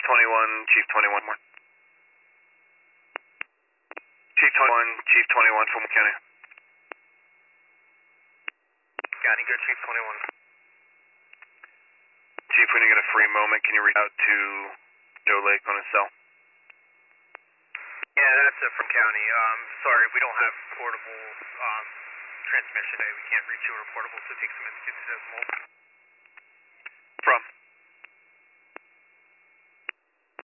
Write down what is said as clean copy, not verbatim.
21, Chief 21 more. Chief 21 from County. County, good, Chief 21. Chief, when you get a free moment, can you reach out to Joe Lake on his cell? Yeah, that's from County. Sorry, we don't have portable transmission today. We can't reach you on a portable, so it takes a minute to get to Desmond.